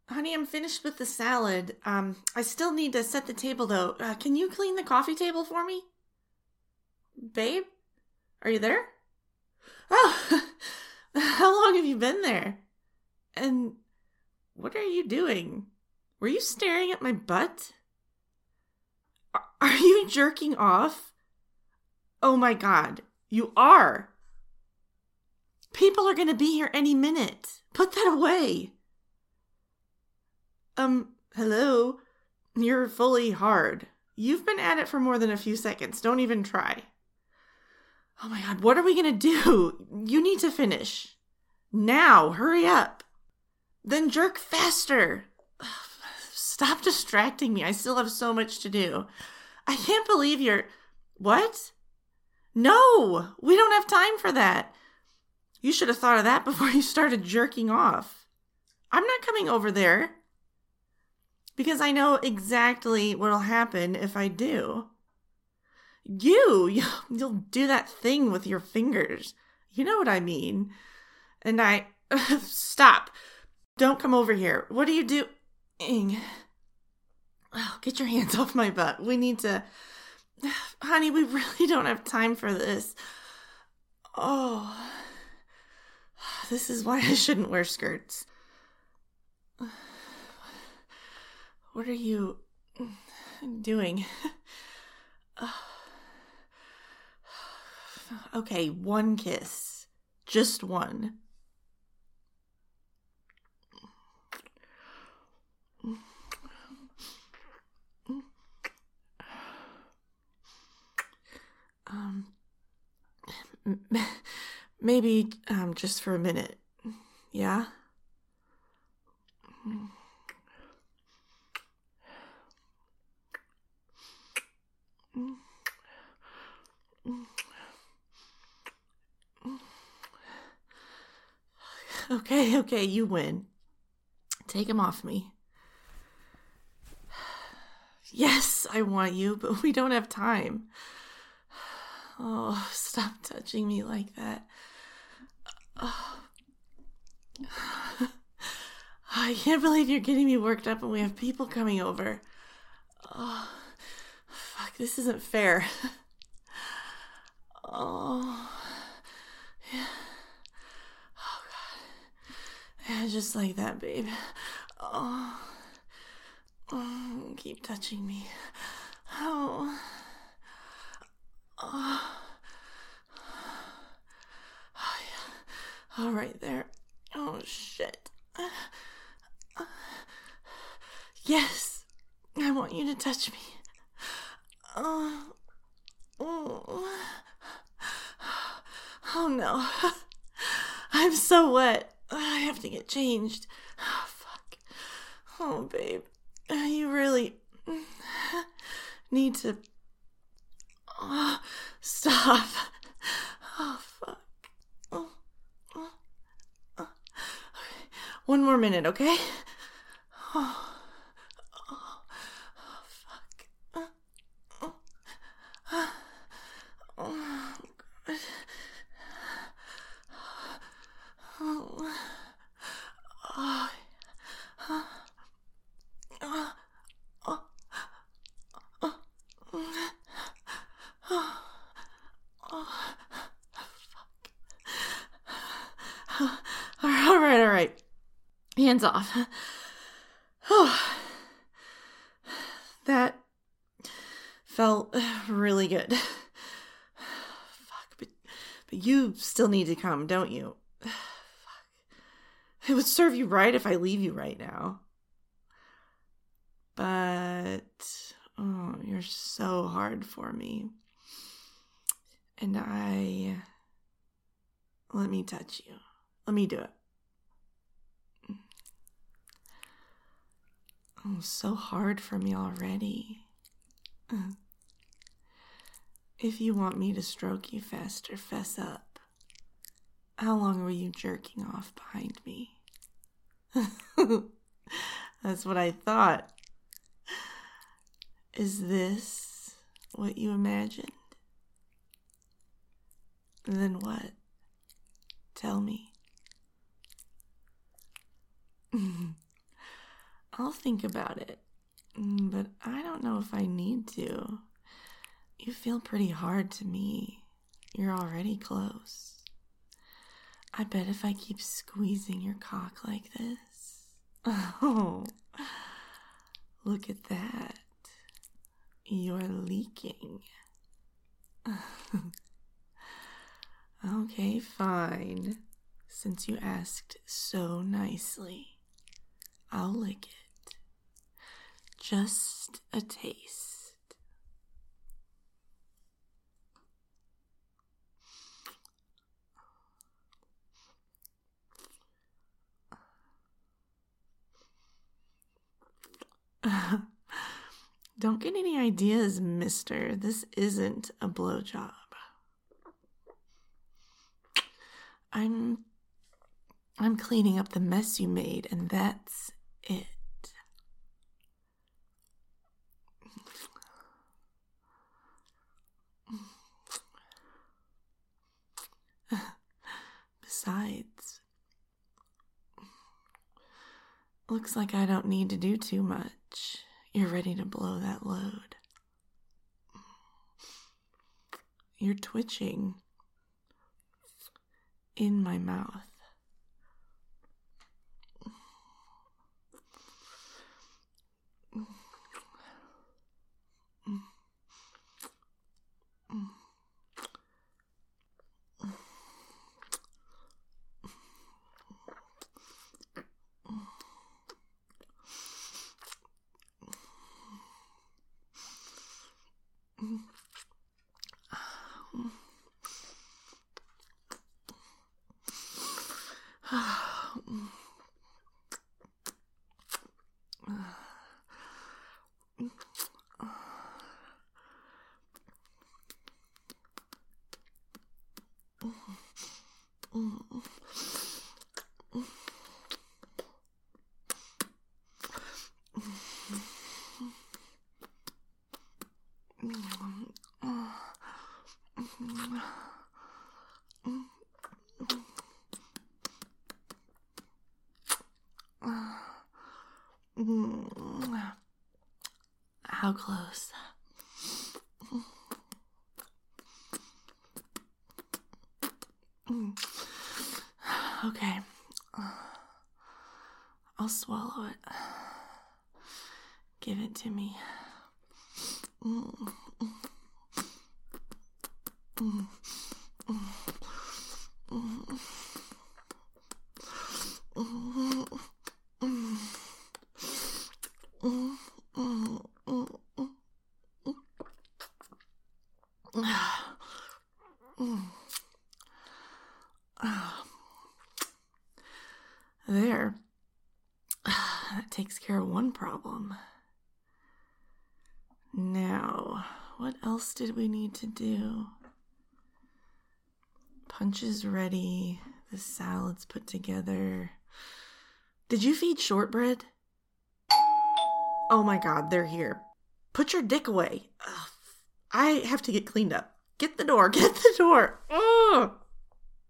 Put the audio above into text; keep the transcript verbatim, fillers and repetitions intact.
Honey, I'm finished with the salad. Um, I still need to set the table though. Uh, can you clean the coffee table for me? Babe? Are you there? Oh, how long have you been there? And what are you doing? Were you staring at my butt? Are you jerking off? Oh my god, you are. People are gonna be here any minute. Put that away. Um, hello? You're fully hard. You've been at it for more than a few seconds. Don't even try. Oh my god, what are we gonna do? You need to finish. Now, hurry up. Then jerk faster. Stop distracting me. I still have so much to do. I can't believe you're... What? No, we don't have time for that. You should have thought of that before you started jerking off. I'm not coming over there. Because I know exactly what'll happen if I do. You, you'll do that thing with your fingers. You know what I mean. And I... Stop. Don't come over here. What are you doing? Oh, get your hands off my butt. We need to... Honey, we really don't have time for this. Oh. This is why I shouldn't wear skirts. What are you doing? Okay, one kiss. Just one. Um, maybe um, just for a minute. Yeah? Okay, okay, you win. Take him off me. Yes, I want you, but we don't have time. Oh, stop touching me like that. Oh. I can't believe you're getting me worked up and we have people coming over. Oh, fuck, this isn't fair. Oh, yeah. Oh, God. Yeah, just like that, babe. Oh, oh keep touching me. Oh. Oh. Oh, yeah. All right there. Oh, shit. Yes, I want you to touch me. Oh, oh, oh no. I'm so wet. I have to get changed. Oh, fuck. Oh, babe. You really need to... Oh, stop. Oh, fuck. Oh, oh, oh. Okay. One more minute, okay? Oh. All right, all right. Hands off. Oh, that felt really good. Fuck, but, but you still need to come, don't you? Fuck. It would serve you right if I leave you right now. But, oh, you're so hard for me. And I... Let me touch you. Let me do it. Oh, so hard for me already. If you want me to stroke you faster, fess up. How long were you jerking off behind me? That's what I thought. Is this what you imagined? Then what? Tell me. I'll think about it, but I don't know if I need to. You feel pretty hard to me. You're already close. I bet if I keep squeezing your cock like this. Oh, look at that. You're leaking. Okay, fine. Since you asked so nicely, I'll lick it. Just a taste. Don't get any ideas, mister. This isn't a blowjob. I'm I'm cleaning up the mess you made, and that's it. Besides, looks like I don't need to do too much. You're ready to blow that load. You're twitching in my mouth. How close? Okay. I'll swallow it. Give it to me. There. That takes care of one problem. Now, what else did we need to do? Punch is ready. The salad's put together. Did you feed shortbread? Oh my God, they're here. Put your dick away. Ugh. I have to get cleaned up. Get the door. Get the door. Ugh.